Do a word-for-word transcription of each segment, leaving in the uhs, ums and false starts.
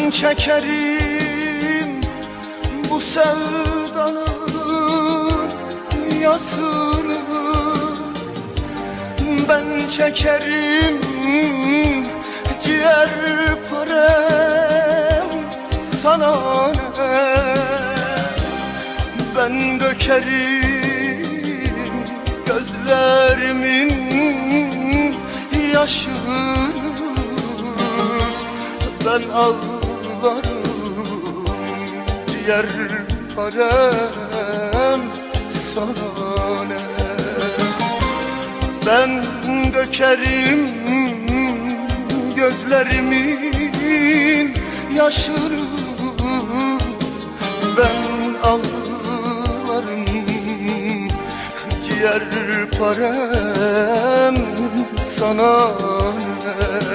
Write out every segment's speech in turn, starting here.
Ben çekerim bu sevdanın yasını, ben çekerim ciğer parem sana ne? Ben dökerim gözlerimin yaşını, ben ağlarım ciğer parem sana ne? Ben dökerim gözlerimin yaşını, ben ağlarım ciğer parem sana ne?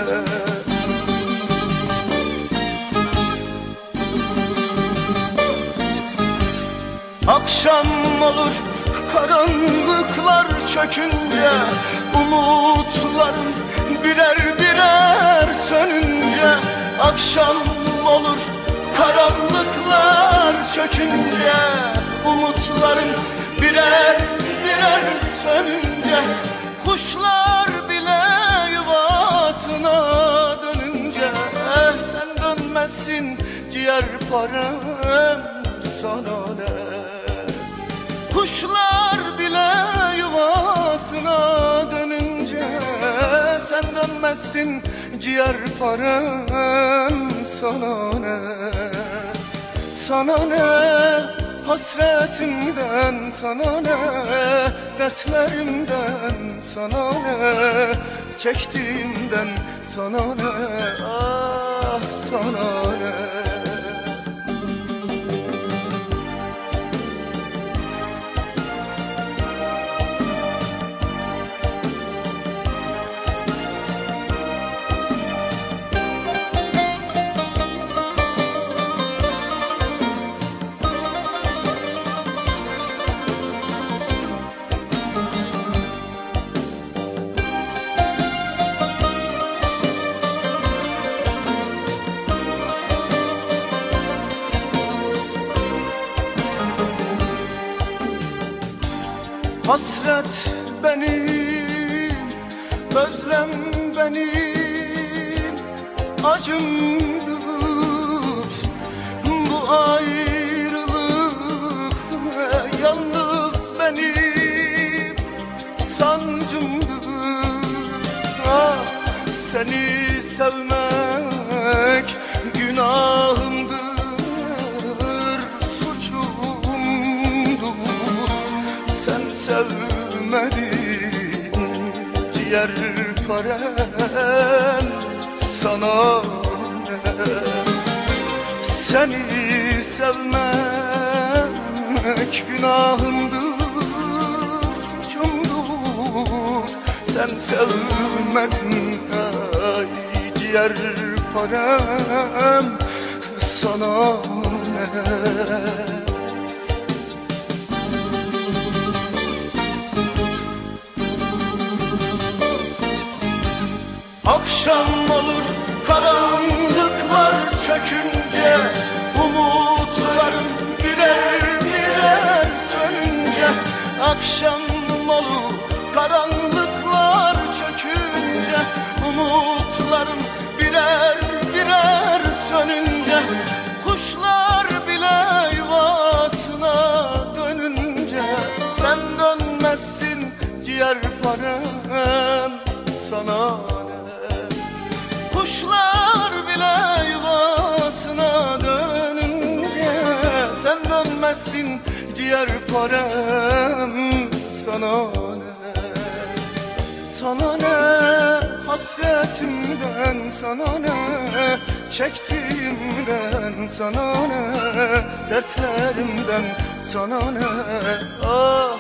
Akşam olur karanlıklar çökünce, umutlarım birer birer sönünce. Akşam olur karanlıklar çökünce, umutlarım birer birer sönünce. Kuşlar bile yuvasına dönünce, eh, sen dönmezsin ciğer parem sana ne? Kuşlar bile yuvasına dönünce, sen dönmezsin ciğer parem sana ne? Sana ne hasretimden, sana ne dertlerimden, sana ne çektiğimden, sana ne, ah sana ne? Hasret benim, özlem benim, acımdır bu ayrılık, yalnız benim sancımdır. Ah, seni sevmek günahımdır, suçumdur. Sen sevmedin ciğer parem sana ne? Seni sevmek günahımdır, suçumdur. Sen sevmedin ay ciğer parem sana ne? Akşam olur karanlıklar çökünce, umutlarım birer birer sönünce. Akşam olur karanlıklar çökünce, umutlarım birer birer sönünce. Kuşlar bile yuvasına dönünce, sen dönmezsin ciğer parem sana ne? Kuşlar bile yuvasına dönünce, sen dönmezsin ciğer parem sana ne? Sana ne hasretimden, sana ne çektiğimden, sana ne dertlerimden, sana ne, ah